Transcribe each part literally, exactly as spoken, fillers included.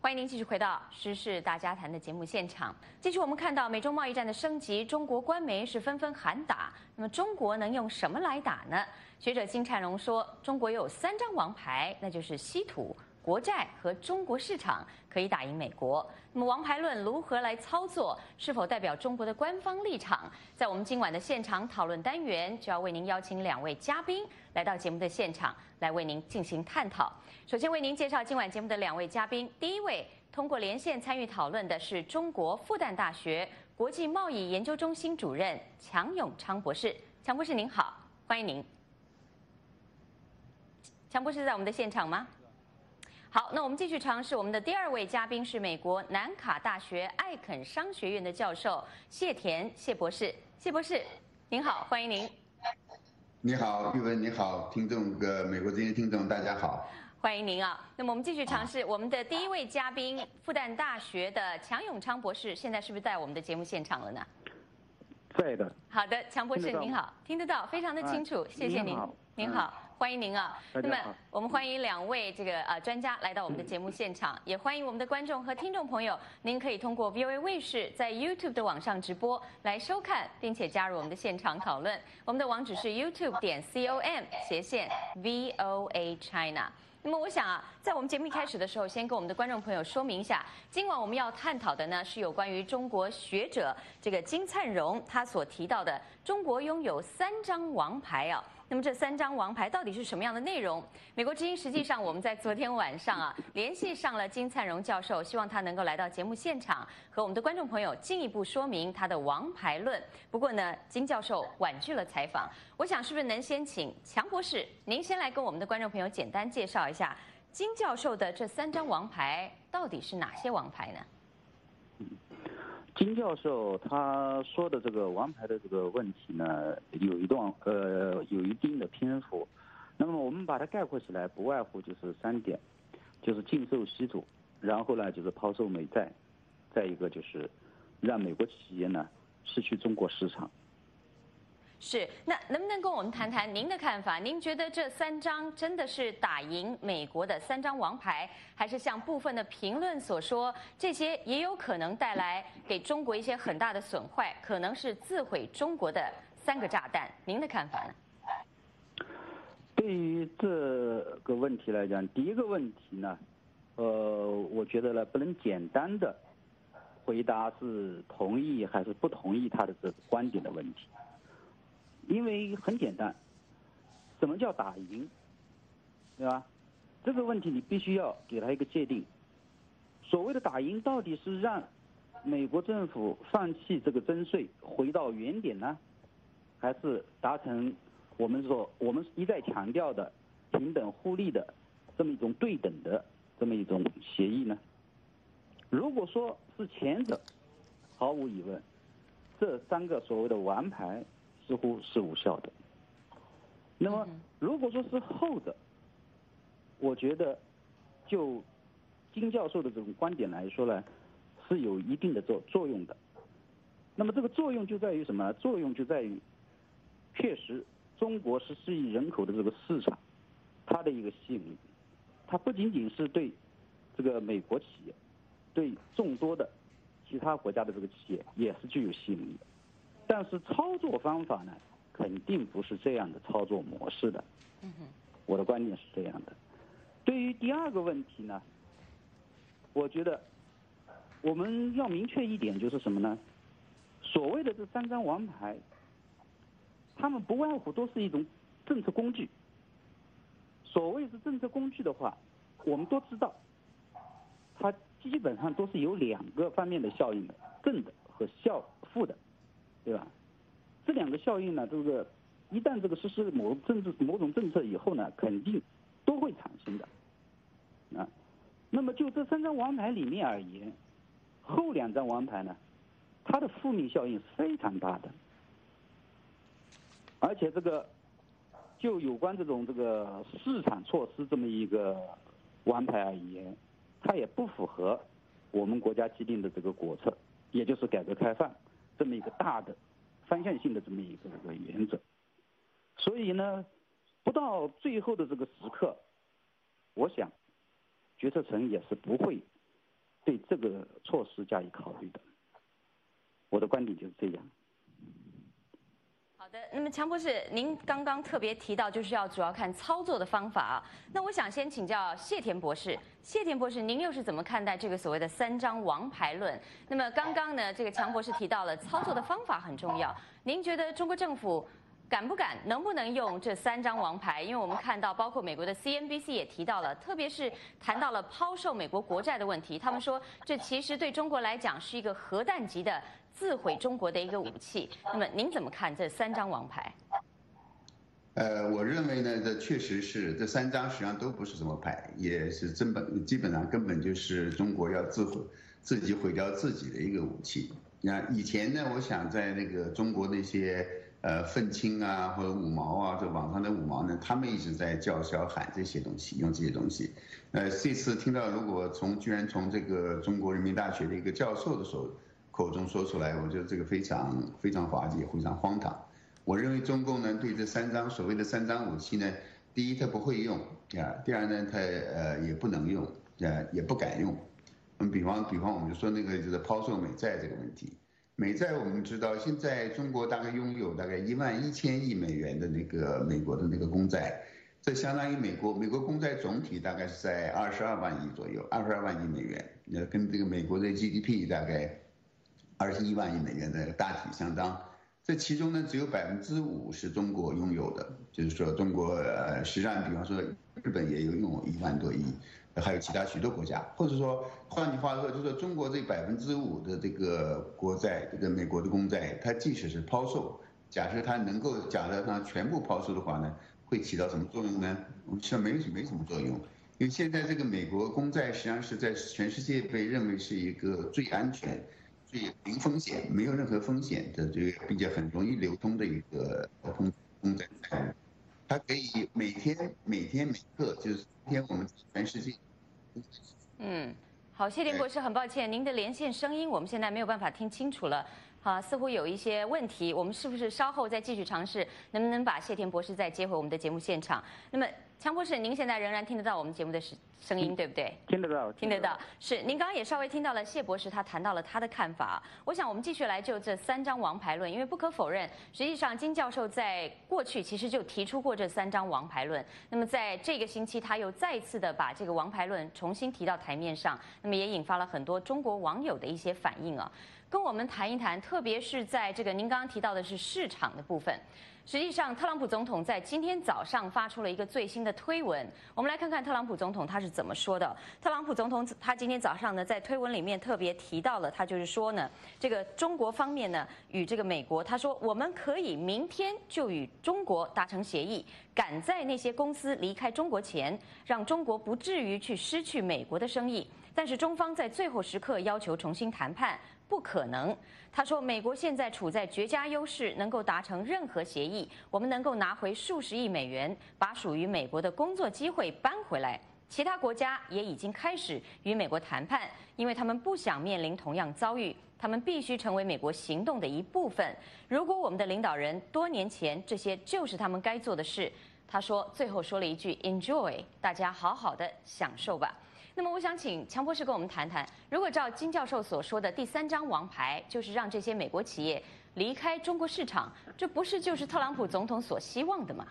欢迎您继续回到《时事大家谈》的节目现场。继续，我们看到美中贸易战的升级，中国官媒是纷纷喊打。那么，中国能用什么来打呢？学者金灿荣说，中国有三张王牌，那就是稀土、国债和中国市场，可以打赢美国。那么，王牌论如何来操作？是否代表中国的官方立场？在我们今晚的现场讨论单元，就要为您邀请两位嘉宾来到节目的现场，来为您进行探讨。首先为您介绍今晚节目的两位嘉宾。第一位通过连线参与讨论的是中国复旦大学国际贸易研究中心主任强永昌博士。强博士您好，欢迎您。强博士在我们的现场吗？好，那我们继续尝试我们的第二位嘉宾是美国南卡大学艾肯商学院的教授谢田谢博士。谢博士您好，欢迎您。 你好，玉文，你好，听众个美国这些听众大家好。 欢迎您啊！那么我们继续尝试我们的第一位嘉宾，复旦大学的强永昌博士，现在是不是在我们的节目现场了呢？ 在的。 好的，强博士您好，听得到，非常的清楚，谢谢您。您好，欢迎您啊！那么我们欢迎两位这个呃专家来到我们的节目现场，也欢迎我们的观众和听众朋友，您可以通过 V O A 卫视在 YouTube 的网上直播来收看，并且加入我们的现场讨论。我们的网址是 YouTube 点 com 斜线 V O A China。那么我想啊，在我们节目一开始的时候，先跟我们的观众朋友说明一下，今晚我们要探讨的呢是有关于中国学者这个金灿荣他所提到的中国拥有三张王牌啊。那么这三张王牌到底是什么样的内容？美国之音实际上我们在昨天晚上啊联系上了金灿荣教授，希望他能够来到节目现场和我们的观众朋友进一步说明他的王牌论。不过呢，金教授婉拒了采访。我想是不是能先请强博士您先来跟我们的观众朋友简单介绍一下金教授的这三张王牌到底是哪些王牌呢？ 金教授他说的这个王牌的这个问题呢，有一段呃有一定的篇幅。那么我们把它概括起来，不外乎就是三点，就是禁售稀土，然后呢就是抛售美债，再一个就是让美国企业呢失去中国市场。 是，那能不能跟我们谈谈您的看法？您觉得这三张真的是打赢美国的三张王牌，还是像部分的评论所说，这些也有可能带来给中国一些很大的损坏，可能是自毁中国的三个炸弹？您的看法呢？ 对于这个问题来讲，第一个问题呢，呃，我觉得呢不能简单的回答是同意还是不同意他的这个观点的问题。因为很简单，什么叫打赢，对吧？这个问题你必须要给他一个界定。所谓的打赢，到底是让美国政府放弃这个征税，回到原点呢，还是达成我们说我们一再强调的平等互利的这么一种对等的这么一种协议呢？如果说是前者，毫无疑问，这三个所谓的王牌似乎是无效的。那么如果说是后者，我觉得就金教授的这种观点来说呢，是有一定的作作用的。那么这个作用就在于什么？作用就在于确实中国十四亿人口的这个市场，它的一个吸引力，它不仅仅是对这个美国企业，对众多的其他国家的这个企业也是具有吸引力的。但是操作方法呢，肯定不是这样的操作模式的。我的观点是这样的。对于第二个问题呢，我觉得我们要明确一点，就是什么呢？所谓的这三张王牌，他们不外乎都是一种政策工具。所谓是政策工具的话，我们都知道，它基本上都是有两个方面的效应的，正的和效负的。对吧？这两个效应呢，这个一旦这个实施某政治某种政策以后呢，肯定都会产生的。啊，那么就这三张王牌里面而言，后两张王牌呢，它的负面效应是非常大的，而且这个就有关这种这个市场措施这么一个王牌而言，它也不符合我们国家既定的这个国策，也就是改革开放这么一个大的方向性的这么一个这个原则。所以呢，不到最后的这个时刻，我想决策层也是不会对这个措施加以考虑的。我的观点就是这样。 好的，那么强博士，您刚刚特别提到就是要主要看操作的方法啊。那我想先请教谢田博士，谢田博士，您又是怎么看待这个所谓的三张王牌论？那么刚刚呢，这个强博士提到了操作的方法很重要，您觉得中国政府敢不敢、能不能用这三张王牌？因为我们看到，包括美国的 C N B C 也提到了，特别是谈到了抛售美国国债的问题，他们说这其实对中国来讲是一个核弹级的自毁中国的一个武器。那么您怎么看这三张王牌？ 呃，我认为呢，这确实是这三张实际上都不是什么牌，也是根本基本上根本就是中国要自毁、自己毁掉自己的一个武器。那以前呢，我想在那个中国那些呃愤青啊或者五毛啊，这网上的五毛呢，他们一直在叫嚣喊这些东西，用这些东西。呃，这次听到如果从居然从这个中国人民大学的一个教授的手口中说出来，我觉得这个非常非常滑稽，非常荒唐。我认为中共呢对这三张所谓的三张武器呢，第一它不会用啊，第二呢它呃也不能用，呃也不敢用。那么比方比方我们就说那个就是抛售美债这个问题，美债我们知道现在中国大概拥有大概一万一千亿美元的那个美国的那个公债，这相当于美国美国公债总体大概是在二十二万亿左右，二十二万亿美元，呃跟这个美国的 G D P 大概二十一万亿美元的大体相当。这其中呢，只有百分之五是中国拥有的，就是说中国呃，实际上比方说日本也有拥有一万多亿，还有其他许多国家，或者说换句话说，就是说中国这百分之五的这个国债，这个美国的公债，它即使是抛售，假设它能够假设它全部抛售的话呢，会起到什么作用呢？我们实际上没没什么作用，因为现在这个美国公债实际上是在全世界被认为是一个最安全。最零风险、没有任何风险的这个，并且很容易流通的一个公公债债务，它可以每天、每天每刻，就是今天我们全世界。 嗯，好，谢田博士，很抱歉，您的连线声音我们现在没有办法听清楚了。啊，似乎有一些问题，我们是不是稍后再继续尝试，能不能把谢田博士再接回我们的节目现场？那么，强博士，您现在仍然听得到我们节目的声音，对不对？ 听得到， 听得到。是，您刚刚也稍微听到了谢博士他谈到了他的看法。我想我们继续来就这三张王牌论，因为不可否认，实际上金教授在过去其实就提出过这三张王牌论。那么在这个星期，他又再次的把这个王牌论重新提到台面上，那么也引发了很多中国网友的一些反应啊。跟我们谈一谈，特别是在这个您刚刚提到的是市场的部分。实际上，特朗普总统在今天早上发出了一个最新的推文，我们来看看特朗普总统他是怎么说的。特朗普总统他今天早上呢，在推文里面特别提到了，他就是说呢，这个中国方面呢与这个美国，他说我们可以明天就与中国达成协议，赶在那些公司离开中国前，让中国不至于去失去美国的生意。但是中方在最后时刻要求重新谈判，不可能。他说，美国现在处在绝佳优势，能够达成任何协议，我们能够拿回数十亿美元，把属于美国的工作机会搬回来。其他国家也已经开始与美国谈判，因为他们不想面临同样遭遇，他们必须成为美国行动的一部分。如果我们的领导人多年前这些就是他们该做的事，他说，最后说了一句 "Enjoy"， 大家好好的享受吧。那么我想请强博士跟我们谈谈，如果照金教授所说的第三张王牌，就是让这些美国企业离开中国市场，这不是就是特朗普总统所希望的吗？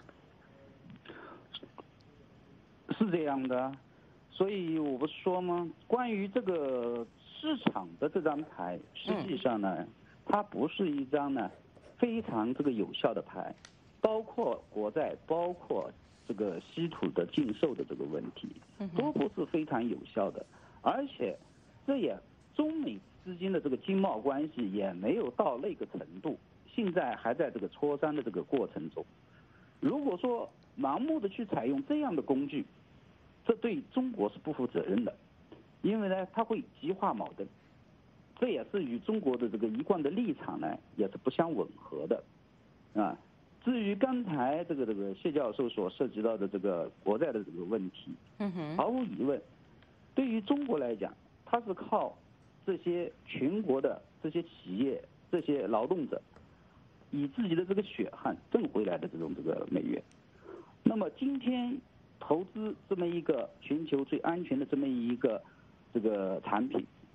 是这样的，所以我不是说吗？关于这个市场的这张牌，实际上呢，嗯、它不是一张呢非常这个有效的牌，包括国债，包括这个稀土的禁售的这个问题，都不是非常有效的，而且这也中美之间的这个经贸关系也没有到那个程度，现在还在这个磋商的这个过程中。如果说盲目的去采用这样的工具，这对中国是不负责任的，因为呢，它会激化矛盾，这也是与中国的这个一贯的立场呢也是不相吻合的，啊。至于刚才这个这个谢教授所涉及到的这个国债的这个问题， 嗯哼， 毫无疑问，对于中国来讲，它是靠这些全国的这些企业、这些劳动者，以自己的这个血汗挣回来的这种这个美元。那么今天投资这么一个全球最安全的这么一个这个产品，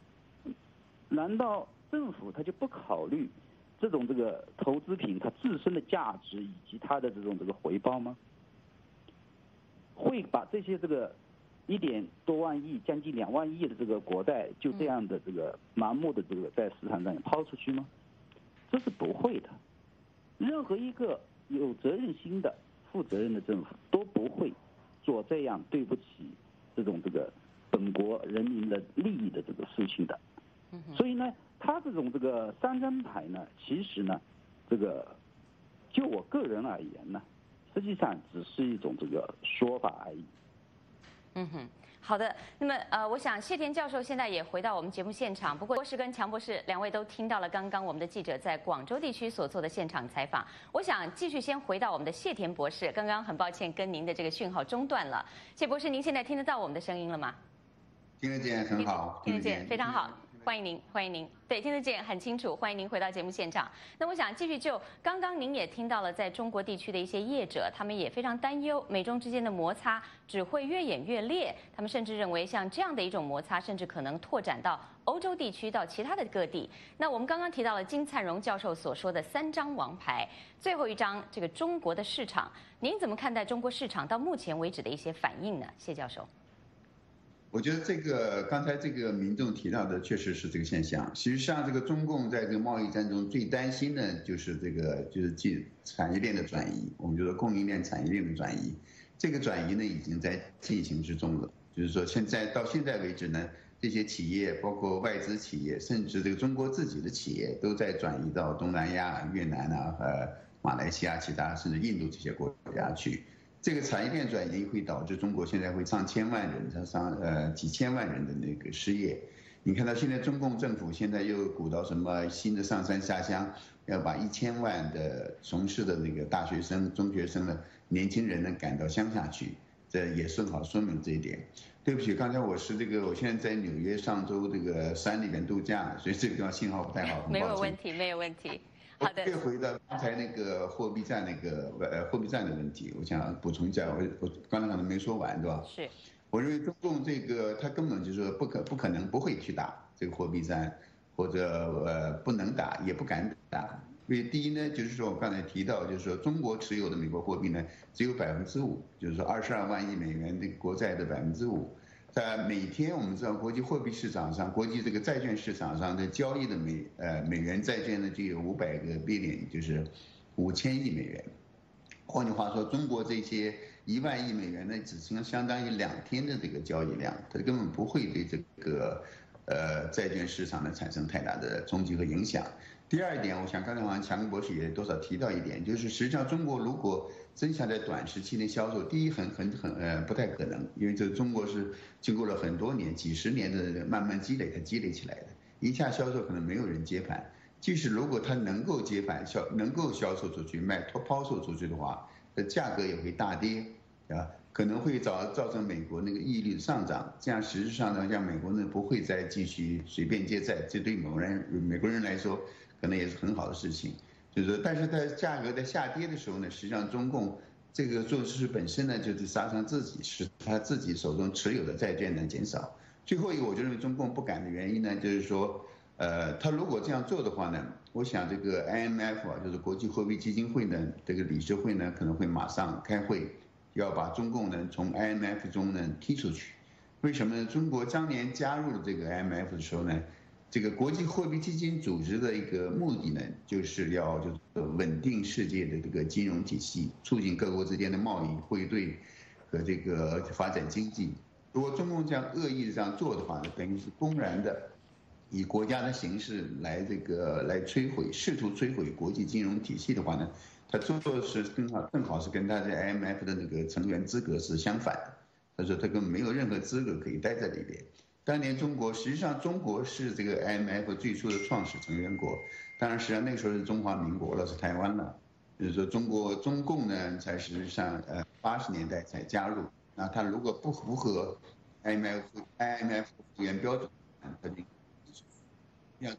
难道政府他就不考虑这种这个投资品它自身的价值以及它的这种这个回报吗？会把这些这个一点多万亿、将近两万亿的这个国债就这样的这个盲目的这个在市场上抛出去吗？这是不会的。任何一个有责任心的、负责任的政府都不会做这样对不起这种这个本国人民的利益的这个事情的。所以呢，他这种这个三张牌呢，其实呢，这个就我个人而言呢，实际上只是一种这个说法而已。 嗯哼，好的。那么呃，我想谢田教授现在也回到我们节目现场，不过博士跟强博士两位都听到了刚刚我们的记者在广州地区所做的现场采访。我想继续先回到我们的谢田博士，刚刚很抱歉跟您的这个讯号中断了。谢博士，您现在听得到我们的声音了吗？ 听得见，很好， 听得见，非常好。欢迎您，欢迎您。对，听得见，很清楚。欢迎您回到节目现场。那我想继续就刚刚您也听到了，在中国地区的一些业者，他们也非常担忧美中之间的摩擦只会越演越烈。他们甚至认为，像这样的一种摩擦，甚至可能拓展到欧洲地区，到其他的各地。那我们刚刚提到了金灿荣教授所说的三张王牌，最后一张这个中国的市场，您怎么看待中国市场到目前为止的一些反应呢？谢教授。 我觉得这个刚才这个民众提到的确实是这个现象。实际上，这个中共在这个贸易战中最担心的就是这个就是进产业链的转移，我们就说供应链产业链的转移。这个转移呢已经在进行之中了。就是说现在到现在为止呢，这些企业包括外资企业，甚至这个中国自己的企业都在转移到东南亚、越南啊、呃马来西亚、其他甚至印度这些国家去。这个产业链转移会导致中国现在会上千万人、上呃几千万人的那个失业。你看到现在中共政府现在又鼓捣什么新的上山下乡，要把一千万的从事的那个大学生、中学生的年轻人呢赶到乡下去，这也正好说明这一点。对不起，刚才我是这个，我现在在纽约上周这个山里面度假，所以这个地方信号不太好。 没有问题，没有问题。好的。 又回到刚才那个货币战那个呃货币战的问题，我想补充一下，我我刚才可能没说完，对吧？ 是。我认为中共这个他根本就是不可不可能不会去打这个货币战，或者呃不能打也不敢打。因为第一呢，就是说我刚才提到，就是说中国持有的美国货币呢只有百分之五，就是说二十二万亿美元的国债的百分之五。在每天我们知道国际货币市场上、国际这个债券市场上的交易的美呃美元债券呢就有五百个 billion， 就是五千亿美元。换句话说，中国这些一万亿美元呢，只相相当于两天的这个交易量，它根本不会对这个呃债券市场呢产生太大的冲击和影响。第二点，我想刚才好像强博士也多少提到一点，就是实际上中国如果真想在短时期内销售，第一很很很呃不太可能，因为这中国是经过了很多年、几十年的慢慢积累才积累起来的，一下销售可能没有人接盘。即使如果它能够接盘销能够销售出去、卖抛售出去的话，的价格也会大跌，啊，可能会造造成美国那个利率上涨，这样实质上呢，让美国呢不会再继续随便借债，这对美国人美国人来说可能也是很好的事情。就是说，但是在价格在下跌的时候呢，实际上中共这个做事本身呢，就是杀伤自己，使他自己手中持有的债券呢减少。最后一个，我就认为中共不敢的原因呢，就是说，呃，他如果这样做的话呢，我想这个 I M F 啊，就是国际货币基金会呢，这个理事会呢可能会马上开会，要把中共呢从 I M F 中呢踢出去。为什么呢？中国当年加入这个 I M F 的时候呢，这个国际货币基金组织的一个目的呢，就是要就是稳定世界的这个金融体系，促进各国之间的贸易汇兑和这个发展经济。如果中共这样恶意的这样做的话呢，等于是公然的以国家的形式来这个来摧毁，试图摧毁国际金融体系的话呢，他做的是正好正好是跟他在 I M F 的那个成员资格是相反的。他说他根本没有任何资格可以待在里边。当年中国实际上中国是这个 I M F 最初的创始成员国，当然实际上那个时候是中华民国了，是台湾了。就是说中国中共呢，才实际上呃八十年代才加入。那他如果不符合 I M F I M F 会员标准，他就要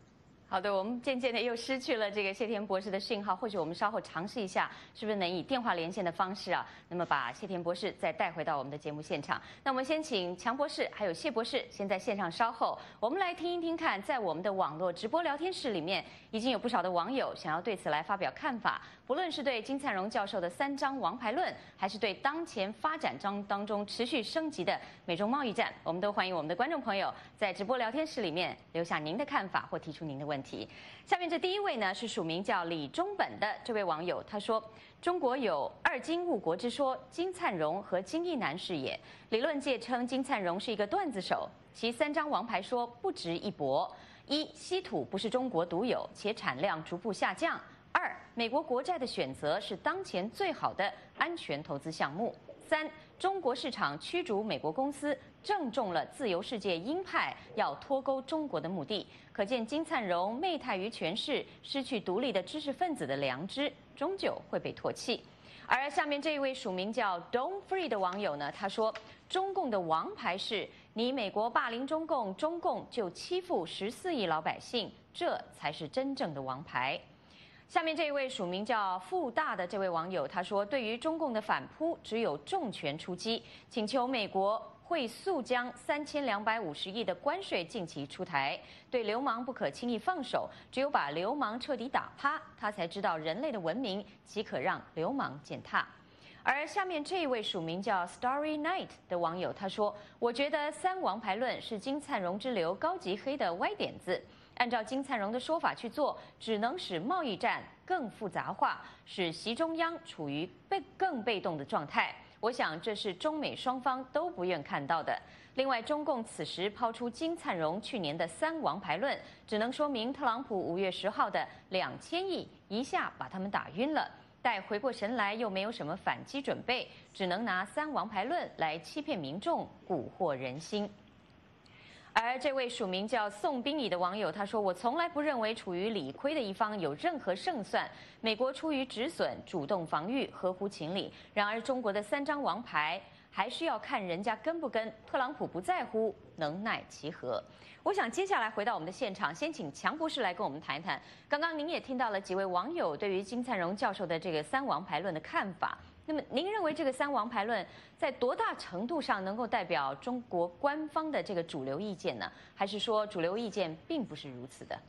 好的，我们渐渐的又失去了这个谢田博士的讯号，或许我们稍后尝试一下，是不是能以电话连线的方式啊，那么把谢田博士再带回到我们的节目现场。那我们先请强博士还有谢博士先在线上稍后，我们来听一听看，在我们的网络直播聊天室里面，已经有不少的网友想要对此来发表看法，不论是对金灿荣教授的三张王牌论，还是对当前发展当当中持续升级的美中贸易战，我们都欢迎我们的观众朋友在直播聊天室里面留下您的看法或提出您的问题。问题，下面这第一位呢是署名叫李中本的这位网友，他说：“中国有二金误国之说，金灿荣和金义南是也。理论界称金灿荣是一个段子手，其三张王牌说不值一驳：一、稀土不是中国独有，且产量逐步下降；二、美国国债的选择是当前最好的安全投资项目；三、中国市场驱逐美国公司，正中了自由世界鹰派要脱钩中国的目的。可见金灿荣媚态于权势，失去独立的知识分子的良知，终究会被唾弃。”而下面这一位署名叫 Don't Free 的网友呢，他说：“中共的王牌是你美国霸凌中共，中共就欺负十四亿老百姓，这才是真正的王牌。”下面这一位署名叫富大的这位网友，他说：“对于中共的反扑，只有重拳出击，请求美国会速将三千两百五十亿的关税近期出台，对流氓不可轻易放手，只有把流氓彻底打趴，他才知道人类的文明岂可让流氓践踏。”而下面这一位署名叫 Starry Night 的网友，他说：“我觉得三王牌论是金灿荣之流高级黑的歪点子。按照金灿荣的说法去做，只能使贸易战更复杂化，使习中央处于被更被动的状态。我想这是中美双方都不愿看到的。另外，中共此时抛出金灿荣去年的三王牌论，只能说明特朗普五月十号的两千亿一下把他们打晕了。待回过神来，又没有什么反击准备，只能拿三王牌论来欺骗民众，蛊惑人心。”而这位署名叫宋冰乙的网友他说：“我从来不认为处于理亏的一方有任何胜算。美国出于止损，主动防御，合乎情理。然而中国的三张王牌还是要看人家跟不跟。特朗普不在乎，能奈其何？”我想接下来回到我们的现场，先请强博士来跟我们谈一谈。刚刚您也听到了几位网友对于金灿荣教授的这个三王牌论的看法。那么，您认为这个三王牌论在多大程度上能够代表中国官方的这个主流意见呢？还是说主流意见并不是如此的？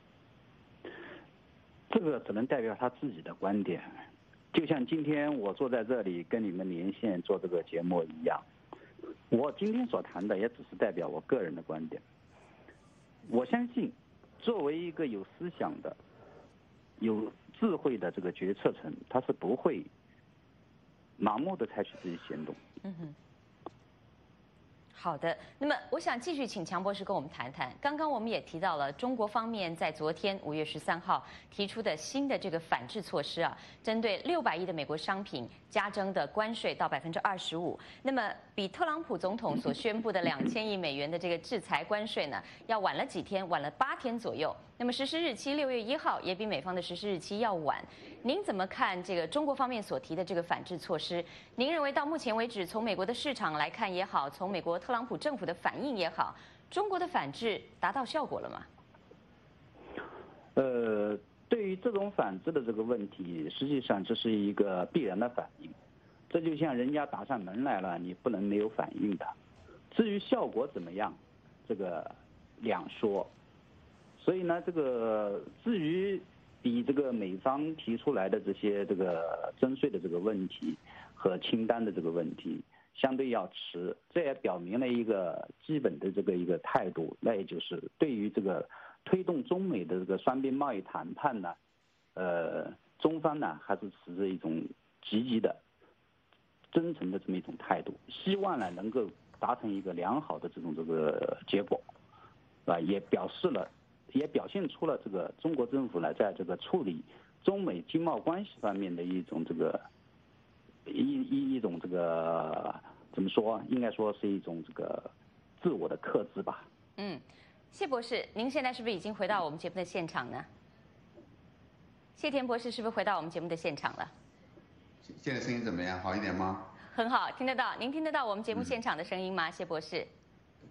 这个只能代表他自己的观点，就像今天我坐在这里跟你们连线做这个节目一样，我今天所谈的也只是代表我个人的观点。我相信，作为一个有思想的、有智慧的这个决策层，他是不会盲目的采取这些行动。 嗯哼。好的，那么我想继续请强博士跟我们谈谈。刚刚我们也提到了中国方面在昨天五月十三号提出的新的这个反制措施啊，针对六百亿的美国商品加征的关税到百分之二十五。那么比特朗普总统所宣布的两千亿美元的这个制裁关税呢，要晚了几天，晚了八天左右。那么实施日期六月一号也比美方的实施日期要晚。您怎么看这个中国方面所提的这个反制措施？您认为到目前为止，从美国的市场来看也好，从美国特朗普政府的反应也好，中国的反制达到效果了吗？ 呃，对于这种反制的这个问题，实际上这是一个必然的反应。这就像人家打上门来了，你不能没有反应的。至于效果怎么样，这个两说。所以呢，这个至于比这个美方提出来的这些这个征税的这个问题和清单的这个问题，相对要迟，这也表明了一个基本的这个一个态度，那也就是对于这个推动中美的这个双边贸易谈判呢，呃，中方呢还是持着一种积极的、真诚的这么一种态度，希望呢能够达成一个良好的这种这个结果，啊，也表示了。也表现出了这个中国政府呢，在这个处理中美经贸关系方面的一种这个一一一种这个怎么说？应该说是一种这个自我的克制吧。 嗯，谢博士，您现在是不是已经回到我们节目的现场呢？谢田博士是不是回到我们节目的现场了？ 现在声音怎么样？好一点吗？ 很好，听得到。您听得到我们节目现场的声音吗？谢博士？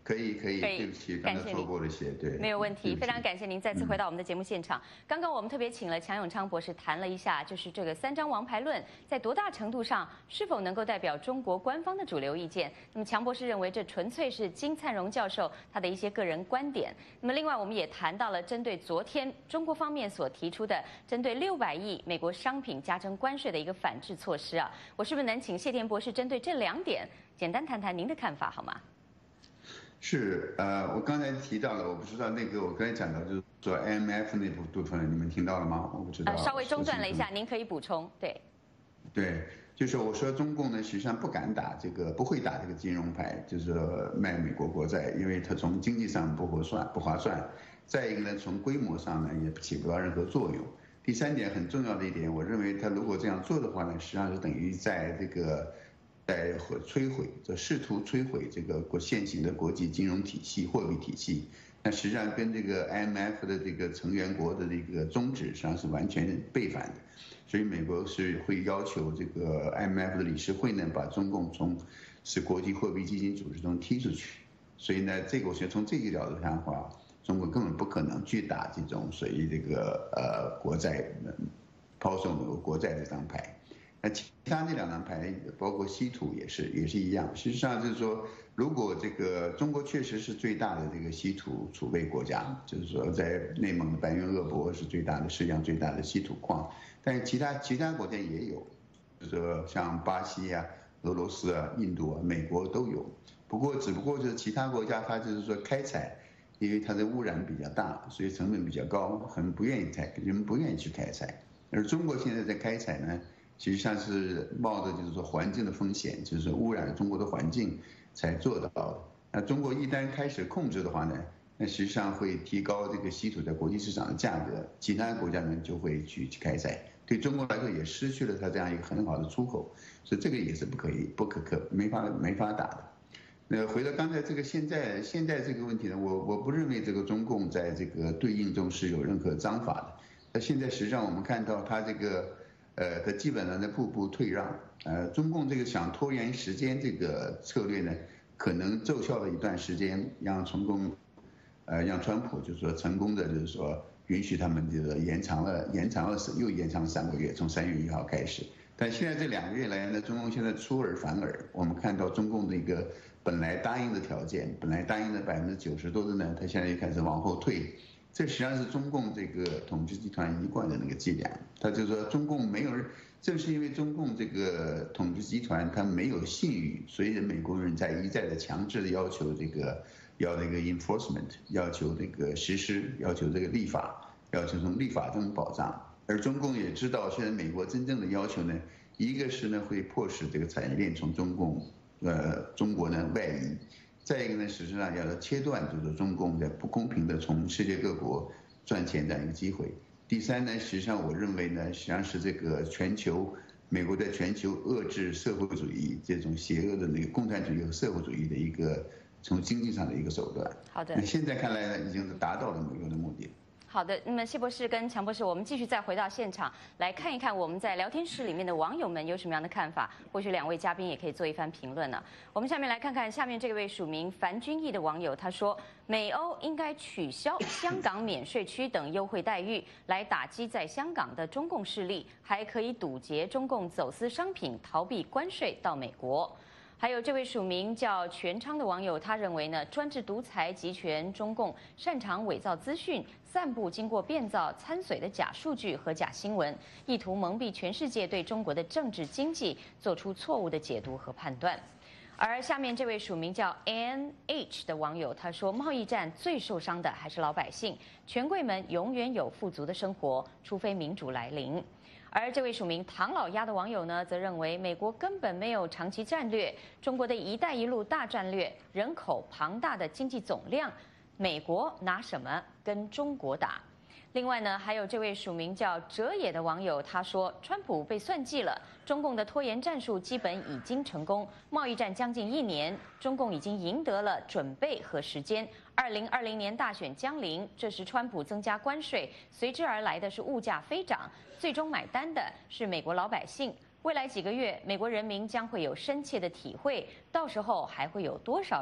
可以可以，对不起，刚才错过了些，对， 没有问题，非常感谢您再次回到我们的节目现场。嗯、刚刚我们特别请了强永昌博士谈了一下，就是这个三张王牌论在多大程度上是否能够代表中国官方的主流意见。那么强博士认为这纯粹是金灿荣教授他的一些个人观点。那么另外我们也谈到了针对昨天中国方面所提出的针对六百亿美国商品加征关税的一个反制措施啊，我是不是能请谢田博士针对这两点简单谈谈您的看法好吗？ 是，呃，我刚才提到了，我不知道那个我刚才讲到就是说 I M F 那部部分，你们听到了吗？我不知道。 呃，稍微中断了一下，您可以补充。对。 对，就是我说中共呢，实际上不敢打这个，不会打这个金融牌，就是说卖美国国债，因为它从经济上不合算，不划算。再一个呢，从规模上呢也起不到任何作用。第三点很重要的一点，我认为他如果这样做的话呢，实际上是等于在这个。在摧毁，这试图摧毁这个国现行的国际金融体系、货币体系，那实际上跟这个 I M F 的这个成员国的这个宗旨实际上是完全背反的，所以美国是会要求这个 I M F 的理事会呢，把中共从是国际货币基金组织中踢出去，所以呢，这个我觉得从这个角度看的话，中国根本不可能去打这种属于这个呃国债抛售美国国债这张牌。那其他那两张牌，包括稀土也是也是一样。实际上就是说，如果这个中国确实是最大的这个稀土储备国家，就是说在内蒙的白云鄂博是最大的世界上最大的稀土矿，但是其他其他国家也有，就是说像巴西啊、俄罗斯啊、印度啊、美国都有。不过只不过是其他国家它就是说开采，因为它的污染比较大，所以成本比较高，很不愿意开，人们不愿意去开采。而中国现在在开采呢。实际上是冒着就是说环境的风险，就是污染中国的环境才做到的。那中国一旦开始控制的话呢，那实际上会提高这个稀土在国际市场的价格，其他国家呢就会去去开采，对中国来说也失去了它这样一个很好的出口，所以这个也是不可以、不可可没法没法打的。那回到刚才这个现在现在这个问题呢，我我不认为这个中共在这个对应中是有任何章法的。那现在实际上我们看到它这个。呃，它基本上在步步退让。呃，中共这个想拖延时间这个策略呢，可能奏效了一段时间，让成功，呃，让川普就是说成功的就是说允许他们这个延长了延长了又延长三个月，从三月一号开始。但现在这两个月来呢，中共现在出尔反尔，我们看到中共的一个本来答应的条件，本来答应的百分之九十多的呢，它现在又开始往后退。这实际上是中共这个统治集团一贯的那个伎俩，他就说中共没有，正是因为中共这个统治集团它没有信誉，所以美国人在一再的强制的要求这个要这个 enforcement， 要求这个实施，要求这个立法，要求从立法中保障。而中共也知道，现在美国真正的要求呢，一个是呢会迫使这个产业链从中共呃中国呢外移。再一个呢，实质上要切断就是中共在不公平的从世界各国赚钱这样一个机会。第三呢，实际上我认为呢，实际上是这个全球美国在全球遏制社会主义这种邪恶的那个共产主义和社会主义的一个从经济上的一个手段。 好的。 那现在看来呢，已经是达到了美国的目的。 好的，那么谢博士跟强博士，我们继续再回到现场来看一看我们在聊天室里面的网友们有什么样的看法，或许两位嘉宾也可以做一番评论呢。我们下面来看看下面这位署名樊君毅的网友，他说美欧应该取消香港免税区等优惠待遇，来打击在香港的中共势力，还可以堵截中共走私商品、逃避关税到美国。还有这位署名叫全昌的网友，他认为呢，专制独裁集权中共擅长伪造资讯，散布经过变造参随的假数据和假新闻，意图蒙蔽全世界对中国的政治经济做出错误的解读和判断。而下面这位署名叫 N H 的网友，他说，贸易战最受伤的还是老百姓，权贵们永远有富足的生活，除非民主来临。而这位署名唐老鸭的网友呢，则认为美国根本没有长期战略，中国的一带一路大战略，人口庞大的经济总量，美国拿什么跟中国打？另外呢，还有这位署名叫哲野的网友，他说，川普被算计了，中共的拖延战术基本已经成功，贸易战将近一年，中共已经赢得了准备和时间。二零二零年大选将临，这时川普增加关税，随之而来的是物价飞涨，最终买单的是美国老百姓。未来几个月，美国人民将会有深切的体会，到时候还会有多少人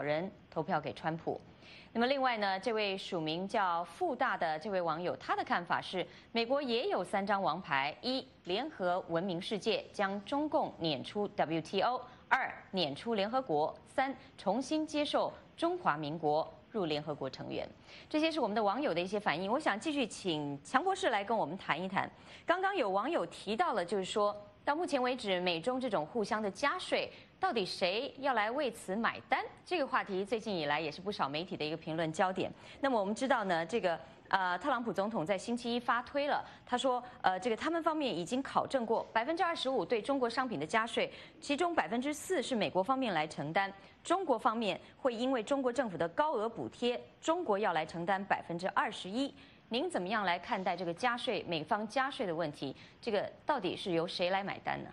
投票给川普。那么另外呢，这位署名叫富大的这位网友，他的看法是，美国也有三张王牌：一、联合文明世界，将中共撵出 W T O； 二、撵出联合国；三、重新接受中华民国入联合国成员。这些是我们的网友的一些反应。我想继续请强博士来跟我们谈一谈。刚刚有网友提到了，就是说到目前为止，美中这种互相的加税，到底谁要来为此买单？这个话题最近以来也是不少媒体的一个评论焦点。那么我们知道呢，这个呃，特朗普总统在星期一发推了，他说，呃，这个他们方面已经考证过，百分之二十五对中国商品的加税，其中百分之四是美国方面来承担，中国方面会因为中国政府的高额补贴，中国要来承担百分之二十一。您怎么样来看待这个加税美方加税的问题？这个到底是由谁来买单呢？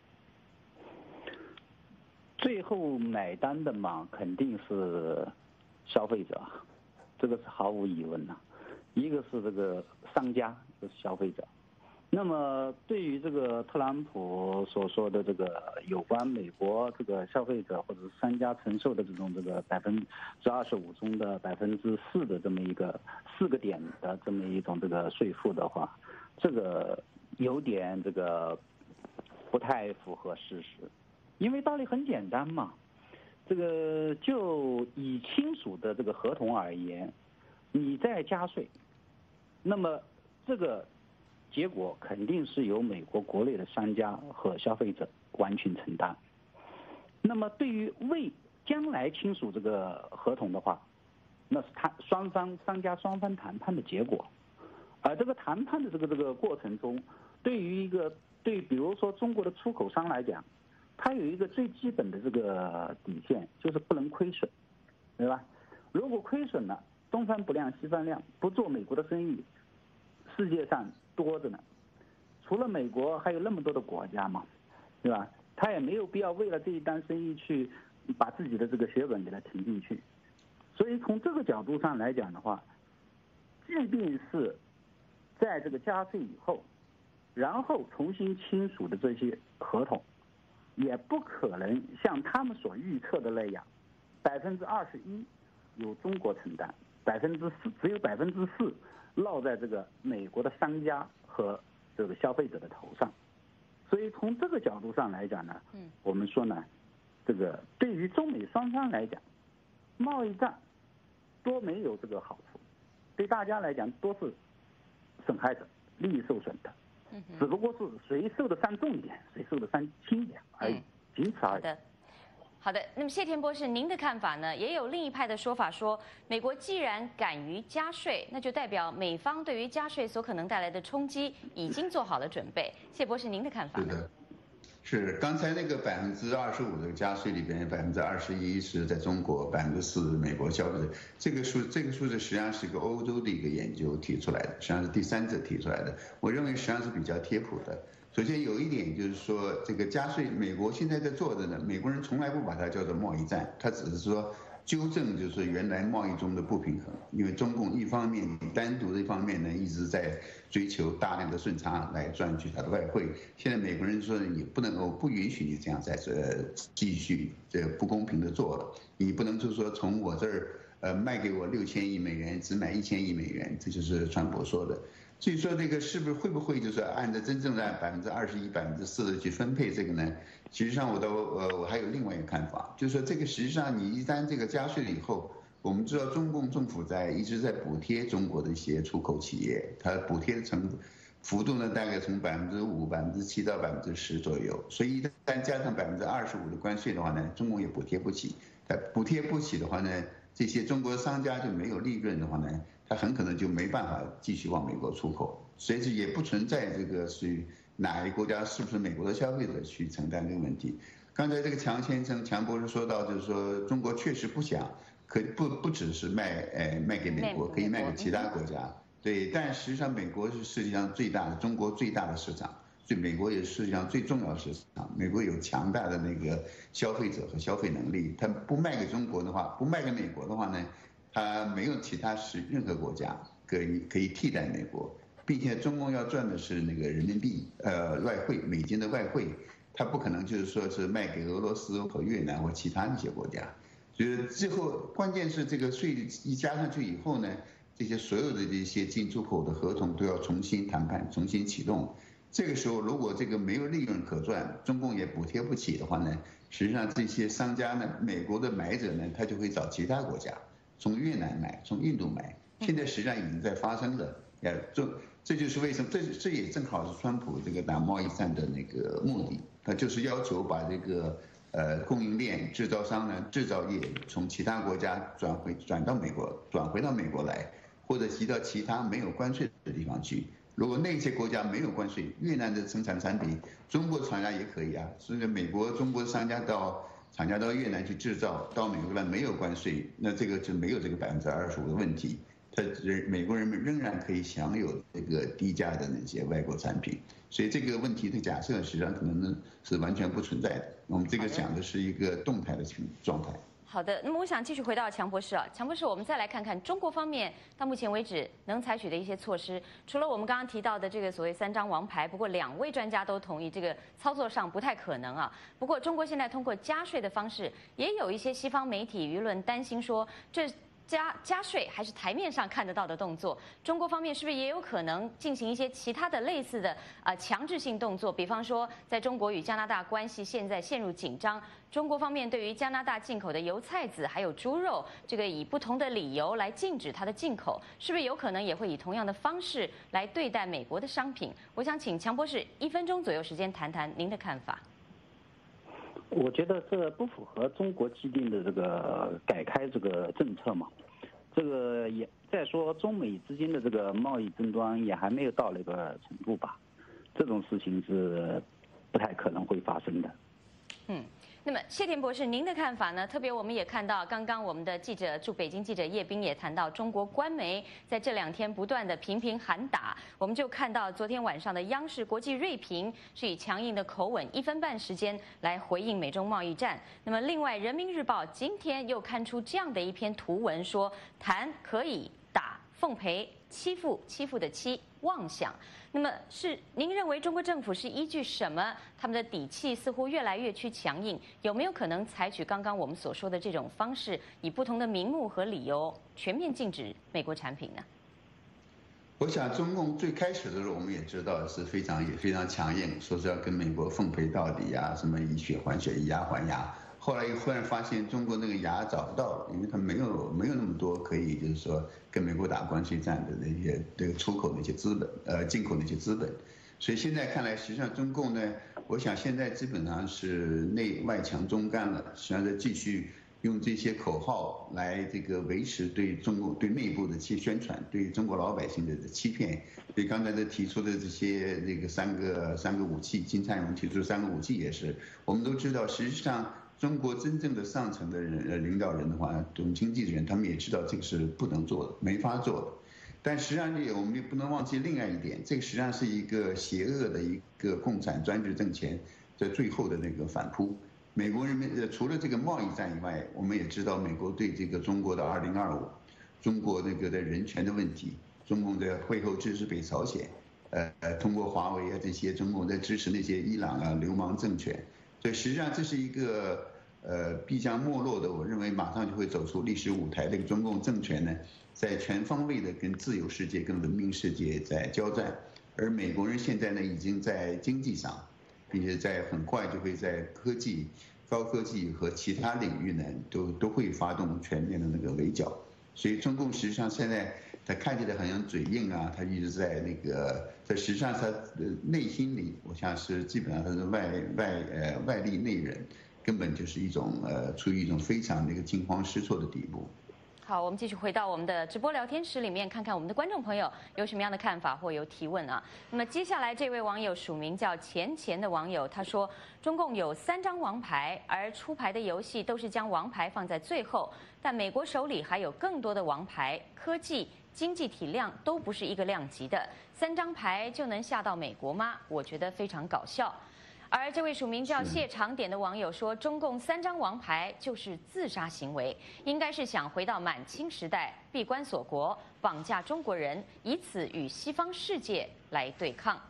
最后买单的嘛，肯定是消费者，这个是毫无疑问的。一个是这个商家，就是消费者。那么对于这个特朗普所说的这个有关美国这个消费者或者是商家承受的这种这个百分之二十五中的百分之四的这么一个四个点的这么一种这个税负的话，这个有点这个不太符合事实。因为道理很简单嘛，这个就以亲属的这个合同而言，你在加税，那么这个结果肯定是由美国国内的商家和消费者完全承担。那么对于为将来亲属这个合同的话，那是他双方商家双方谈判的结果，而这个谈判的这个这个过程中，对于一个对比如说中国的出口商来讲，它有一个最基本的这个底线，就是不能亏损，对吧？如果亏损了，东方不亮西方亮，不做美国的生意，世界上多着呢。除了美国，还有那么多的国家嘛，对吧？他也没有必要为了这一单生意去把自己的这个血本给它停进去。所以从这个角度上来讲的话，即便是在这个加税以后，然后重新签署的这些合同，也不可能像他们所预测的那样，百分之二十一由中国承担，百分之四只有百分之四落在这个美国的商家和这个消费者的头上。所以从这个角度上来讲呢，嗯，我们说呢，这个对于中美双方来讲，贸易战多没有这个好处，对大家来讲都是损害者，利益受损的。只不过是谁受的伤重一点，谁受的伤轻一点而已，仅此而已。 好的，好的。那么谢天博士，您的看法呢？也有另一派的说法说，美国既然敢于加税，那就代表美方对于加税所可能带来的冲击已经做好了准备。谢博士，您的看法呢？ 是的，是刚才那个百分之二十五的加税里边，百分之二十一是在中国，百分之四美国消费者。这个数这个数字实际上是一个欧洲的一个研究提出来的，实际上是第三者提出来的。我认为实际上是比较贴谱的。首先有一点就是说，这个加税，美国现在在做的呢，美国人从来不把它叫做贸易战，他只是说纠正就是说原来贸易中的不平衡。因为中共一方面单独的一方面呢一直在追求大量的顺差来赚取它的外汇，现在美国人说你不能够不允许你这样在这继续这不公平的做了，你不能就是说从我这儿呃卖给我六千亿美元只买一千亿美元，这就是川普说的。所以说这个是不是会不会就是按照真正的按百分之二十一、百分之四的去分配这个呢？实际上我都呃我还有另外一个看法，就是说这个实际上你一旦这个加税了以后，我们知道中共政府在一直在补贴中国的一些出口企业，它补贴的程度幅度呢大概从百分之五、百分之七到百分之十左右，所以一旦加上百分之二十五的关税的话呢，中共也补贴不起。它补贴不起的话呢，这些中国商家就没有利润的话呢，他很可能就没办法继续往美国出口，所以也不存在这个是哪一个国家是不是美国的消费者去承担这个问题。刚才这个强先生、强博士说到，就是说中国确实不想，可不不只是卖，呃卖给美国，可以卖给其他国家，对。但实际上美国是世界上最大的，中国最大的市场，所以美国也是世界上最重要的市场。美国有强大的那个消费者和消费能力，他不卖给中国的话，不卖给美国的话呢？它没有其他是任何国家可以可以替代美国，并且中共要赚的是那个人民币呃外汇美金的外汇，它不可能就是说是卖给俄罗斯和越南或其他一些国家， 就是最后关键是这个税一加上去以后呢，这些所有的这些进出口的合同都要重新谈判、重新启动。这个时候如果这个没有利润可赚，中共也补贴不起的话呢，实际上这些商家呢，美国的买者呢，他就会找其他国家，从越南买，从印度买。现在实际上已经在发生了，呃，这这就是为什么，这这也正好是川普这个打贸易战的那个目的，他就是要求把这个呃供应链、制造商呢、制造业从其他国家转回转到美国，转回到美国来，或者移到其他没有关税的地方去。如果那些国家没有关税，越南的生产产品，中国厂家也可以啊，所以美国、中国商家到厂家到越南去制造，到美国来没有关税，那这个就没有这个百分之二十五的问题。他人美国人们仍然可以享有这个低价的那些外国产品，所以这个问题的假设实际上可能是完全不存在的。我们这个讲的是一个动态的状态。 好的，那么我想继续回到强博士啊，强博士，我们再来看看中国方面到目前为止能采取的一些措施。除了我们刚刚提到的这个所谓三张王牌，不过两位专家都同意这个操作上不太可能啊。不过中国现在通过加税的方式，也有一些西方媒体舆论担心说这。加加税还是台面上看得到的动作，中国方面是不是也有可能进行一些其他的类似的呃强制性动作？比方说，在中国与加拿大关系现在陷入紧张，中国方面对于加拿大进口的油菜籽还有猪肉，这个以不同的理由来禁止它的进口，是不是有可能也会以同样的方式来对待美国的商品？我想请强博士一分钟左右时间谈谈您的看法。 我觉得这不符合中国既定的这个改开这个政策嘛。这个也再说中美之间的这个贸易争端也还没有到那个程度吧，这种事情是不太可能会发生的。 嗯。那么谢田博士，您的看法呢？特别我们也看到，刚刚我们的记者驻北京记者叶斌也谈到，中国官媒在这两天不断的频频喊打。我们就看到昨天晚上的央视国际锐评是以强硬的口吻，一分半时间来回应美中贸易战。那么另外，人民日报今天又刊出这样的一篇图文，说谈可以打奉陪，欺负欺负的欺，妄想。那么是您认为中国政府是依据什么？他们的底气似乎越来越趋强硬，有没有可能采取刚刚我们所说的这种方式，以不同的名目和理由全面禁止美国产品呢？ 我想中共最开始的时候我们也知道是非常也非常强硬，说是要跟美国奉陪到底呀、啊，什么以血还血，以牙还牙。后来又忽然发现中国那个牙找不到，因为他没有没有那么多可以就是说跟美国打关税战的那些这个出口那些资本，呃进口那些资本，所以现在看来，实际上中共呢，我想现在基本上是内外强中干了，实际上在继续用这些口号来这个维持对中国对内部的去宣传，对中国老百姓的欺骗，对刚才的提出的这些这个三个三个武器，金灿荣提出的三个武器也是，我们都知道，实际上。中国真正的上层的人呃领导人的话，懂经济的人，他们也知道这个是不能做的，没法做的。但实际上也我们也不能忘记另外一点，这个实际上是一个邪恶的一个共产专制政权在最后的那个反扑。美国人民呃除了这个贸易战以外，我们也知道美国对这个中国的二零二五，中国那个的人权的问题，中共在会后支持北朝鲜，呃呃通过华为啊这些，中共在支持那些伊朗啊流氓政权。所以实际上这是一个呃必将没落的，我认为马上就会走出历史舞台的一个中共政权呢，在全方位的跟自由世界、跟文明世界在交战，而美国人现在呢已经在经济上，并且在很快就会在科技、高科技和其他领域呢都都会发动全面的那个围剿，所以中共实际上现在。他看起来好像嘴硬啊，他一直在那个，在实际上他内心里，我想是基本上他是外外呃外力内人，根本就是一种呃处于一种非常那个惊慌失措的地步。 好，我们继续回到我们的直播聊天室里面，看看我们的观众朋友有什么样的看法或有提问啊。那么接下来这位网友署名叫钱钱的网友，他说中共有三张王牌，而出牌的游戏都是将王牌放在最后，但美国手里还有更多的王牌，科技。经济体量都不是一个量级的，三张牌就能吓到美国吗？我觉得非常搞笑。而这位署名叫谢长典的网友说，中共三张王牌就是自杀行为，应该是想回到满清时代，闭关锁国，绑架中国人，以此与西方世界来对抗。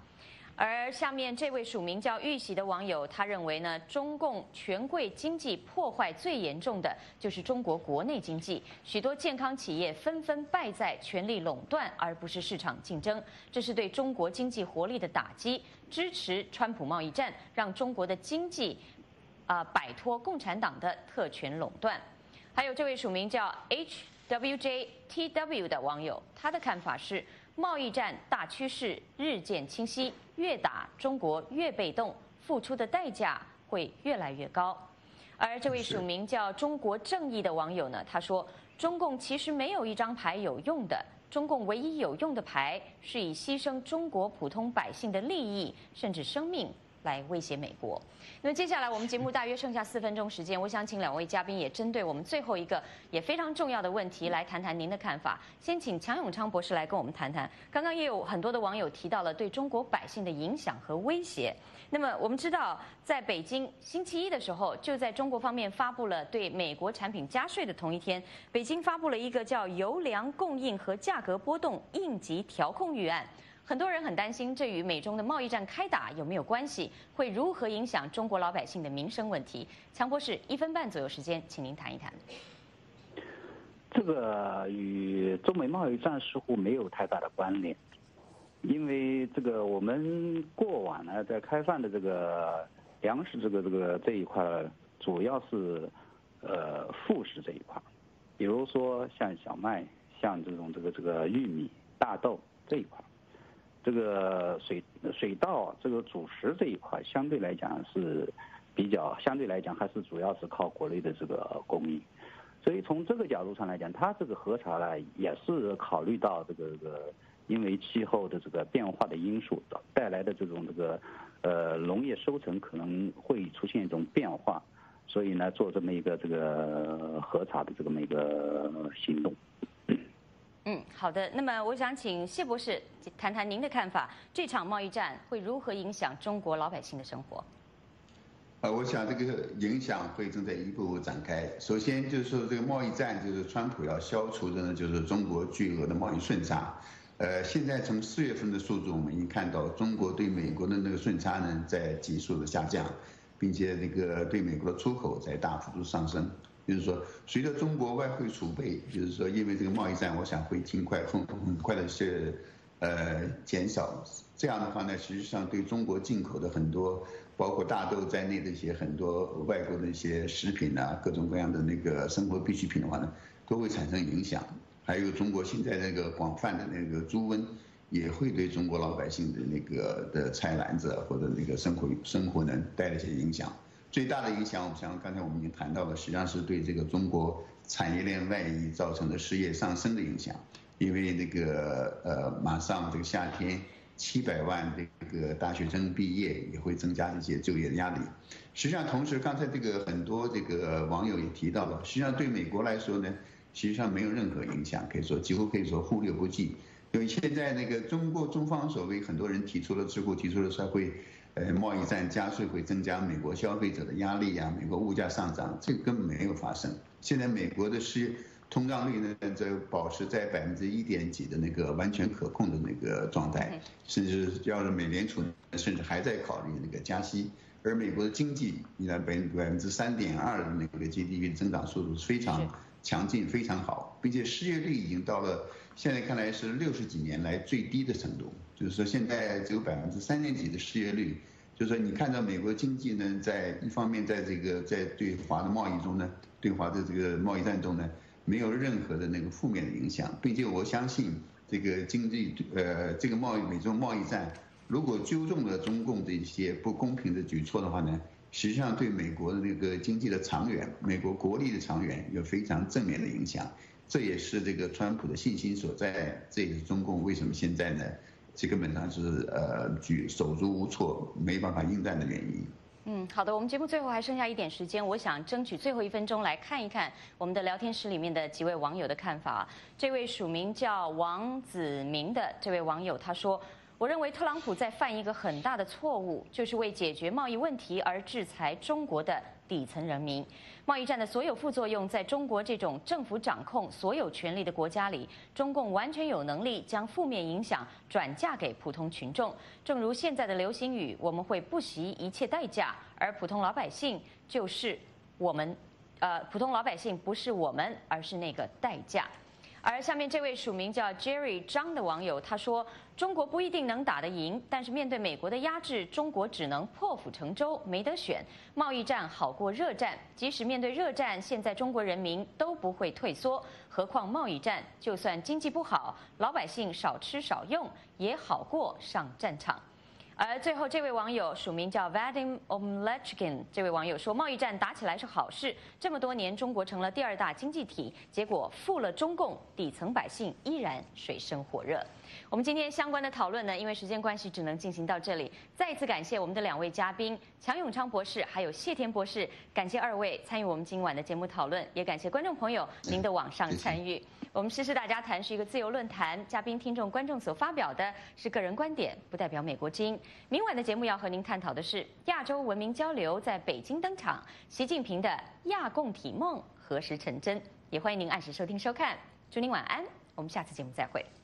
而下面这位署名叫玉玺的网友，他认为呢，中共权贵经济破坏最严重的就是中国国内经济，许多健康企业纷纷败在权力垄断，而不是市场竞争，这是对中国经济活力的打击。支持川普贸易战，让中国的经济啊、呃、摆脱共产党的特权垄断。还有这位署名叫 H W J T W 的网友，他的看法是。贸易战大趋势日渐清晰，越打中国越被动，付出的代价会越来越高。而这位署名叫中国正义的网友呢，他说，中共其实没有一张牌有用的，中共唯一有用的牌是以牺牲中国普通百姓的利益甚至生命来威胁美国。那么接下来我们节目大约剩下四分钟时间，我想请两位嘉宾也针对我们最后一个也非常重要的问题来谈谈您的看法。先请强永昌博士来跟我们谈谈。刚刚也有很多的网友提到了对中国百姓的影响和威胁。那么我们知道，在北京星期一的时候，就在中国方面发布了对美国产品加税的同一天，北京发布了一个叫《油粮供应和价格波动应急调控预案》。很多人很担心，这与美中的贸易战开打有没有关系？会如何影响中国老百姓的民生问题？强博士，一分半左右时间，请您谈一谈。 这个与中美贸易战似乎没有太大的关联，因为这个我们过往呢，在开放的这个粮食这个这个这一块，主要是呃副食这一块，比如说像小麦、像这种这个这个玉米、大豆这一块。这个水水稻这个主食这一块相对来讲是比较相对来讲还是主要是靠国内的这个供应，所以从这个角度上来讲，它这个核查呢也是考虑到这个这个因为气候的这个变化的因素带来的这种这个呃农业收成可能会出现一种变化，所以呢做这么一个这个核查的这么一个行动。 嗯，好的。那么我想请谢博士谈谈您的看法，这场贸易战会如何影响中国老百姓的生活？ 呃，我想这个影响会正在一步步展开。首先就是说，这个贸易战就是川普要消除的呢，就是中国巨额的贸易顺差。呃，现在从四月份的数字，我们已经看到中国对美国的那个顺差呢在急速的下降，并且那个对美国的出口在大幅度上升。就是说，随着中国外汇储备，就是说，因为这个贸易战，我想会尽快很很快的是，呃，减少。这样的话呢，实际上对中国进口的很多，包括大豆在内的一些很多外国的一些食品啊，各种各样的那个生活必需品的话呢，都会产生影响。还有中国现在那个广泛的那个猪瘟，也会对中国老百姓的那个的菜篮子或者那个生活生活呢带来一些影响。最大的影响，我想刚才我们已经谈到了，实际上是对这个中国产业链外移造成的失业上升的影响。因为那个呃，马上这个夏天，七百万这个大学生毕业，也会增加一些就业的压力。实际上，同时刚才这个很多这个网友也提到了，实际上对美国来说呢，实际上没有任何影响，可以说几乎可以说忽略不计。因为现在那个中国中方所谓很多人提出了，似乎提出了说会。呃，贸易战加税会增加美国消费者的压力呀、啊，美国物价上涨，这个根本没有发生。现在美国的失业通胀率呢，在保持在百分之一点几的那个完全可控的那个状态，甚至要是美联储甚至还在考虑那个加息。而美国的经济，你看百百分之三点二的那个 G D P 增长速度是非常强劲、非常好，并且失业率已经到了现在看来是六十几年来最低的程度。就是说，现在只有百分之三点几的失业率。就是说，你看到美国经济呢，在一方面在这个在对华的贸易中呢，对华的这个贸易战中呢，没有任何的那个负面的影响，并且我相信这个经济呃这个贸易美中贸易战，如果纠正了中共的一些不公平的举措的话呢，实际上对美国的那个经济的长远，美国国力的长远有非常正面的影响。这也是这个川普的信心所在，这也是中共为什么现在呢？这根本上是呃举手足无措，没办法应战的原因。 嗯，好的，我们节目最后还剩下一点时间，我想争取最后一分钟来看一看我们的聊天室里面的几位网友的看法。这位署名叫王子明的这位网友他说：“我认为特朗普在犯一个很大的错误，就是为解决贸易问题而制裁中国的底层人民。 贸易战的所有副作用，在中国这种政府掌控所有权力的国家里，中共完全有能力将负面影响转嫁给普通群众。正如现在的流行语，我们会不惜一切代价，而普通老百姓就是我们，呃，普通老百姓不是我们，而是那个代价。而下面这位署名叫 Jerry 张的网友他说：“中国不一定能打得赢，但是面对美国的压制，中国只能破釜沉舟，没得选。贸易战好过热战，即使面对热战，现在中国人民都不会退缩，何况贸易战？就算经济不好，老百姓少吃少用，也好过上战场。”而最后这位网友署名叫 Vadim Omlechkin， 这位网友说，贸易战打起来是好事，这么多年中国成了第二大经济体，结果负了中共，底层百姓依然水深火热。我们今天相关的讨论呢，因为时间关系只能进行到这里。再一次感谢我们的两位嘉宾强永昌博士还有谢天博士，感谢二位参与我们今晚的节目讨论，也感谢观众朋友您的网上参与。我们时事大家谈是一个自由论坛，嘉宾、听众、观众所发表的是个人观点，不代表美国之音。明晚的节目要和您探讨的是亚洲文明交流在北京登场，习近平的亚共体梦何时成真？也欢迎您按时收听收看，祝您晚安，我们下次节目再会。